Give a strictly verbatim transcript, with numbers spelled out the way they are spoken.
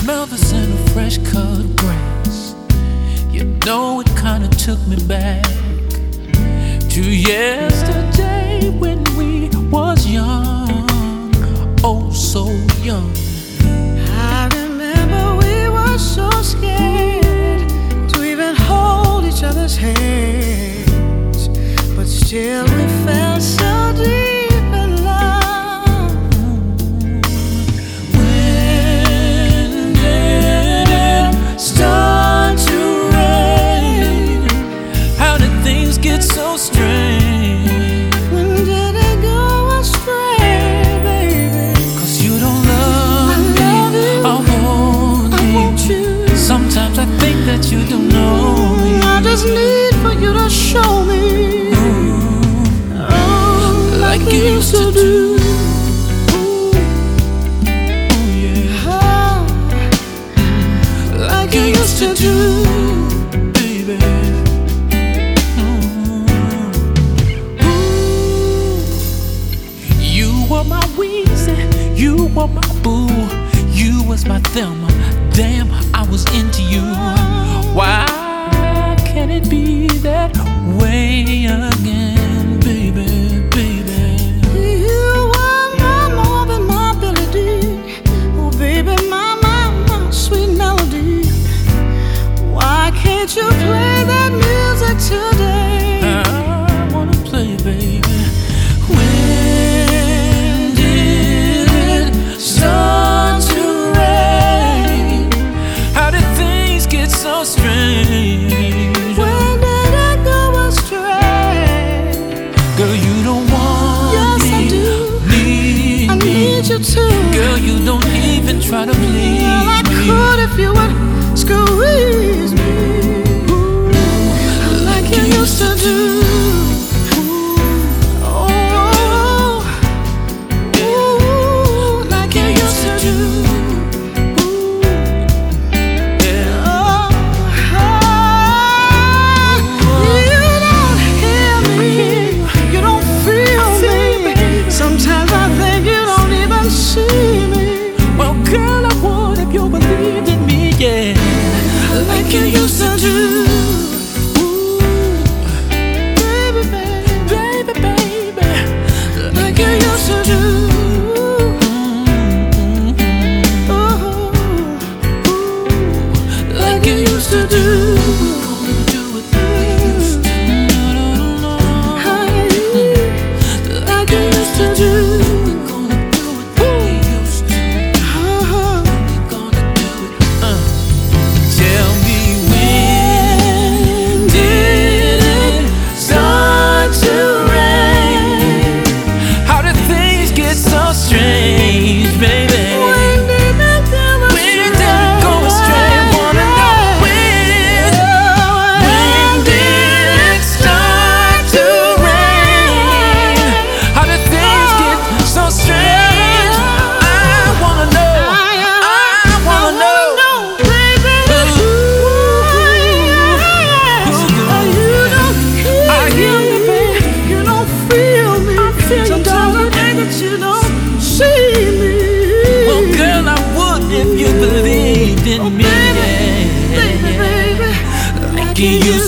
smell the scent of fresh cut grass. You know it kinda took me back to yesterday when we was young, oh so young. I remember we were so scared to even hold each other's hands, but still we felt so deep in love. When did it start to rain? How did things get so strange? When did it go astray, baby? Cause you don't love I me, love you. I want I you. want you. Sometimes I think that you don't know me. I just need for you to show me, oh, like you used to do. Oh yeah, oh, like you used to do, baby. Mm. Ooh. You were my Weezy, you were my boo, you was my Thelma. Damn, I was into you. Why can it be that way again, baby, baby? You are my Marvin, my Billy D. Oh, baby, my, my, my sweet melody. Why can't you play that music today? I wanna play, baby. When did it start to rain? How did things get so strange? When did I go astray? Girl, you don't want Yes, me, I do. need I me. need you to. Girl, you don't even try to please Well, I me. could if you would squeeze me, like you used to do. Oh, ooh, like you used to do. Yeah. Oh, you don't hear me, you don't feel me. Sometimes I think you don't even see me, Well, girl, I would if you believed in me, yeah, like you used to do. Baby, baby, baby, baby, like you used to do. Oh, like you used to do. Gonna do it the way you used to. No, no, no, no. like you used to do. We're gonna do it the way you used to. Uh-huh. We're gonna do it. Uh. Tell me when did it start to rain? How did things get so strange, baby? When did that go When did it go astray? Wanna know when? When did it start to rain? How did things get so strange? I wanna know. I wanna know. baby. I hear me, baby. You don't feel me. Sometimes I think that you don't see me. Well, girl, I would if you believed in me. Baby, Yeah. baby, Like you used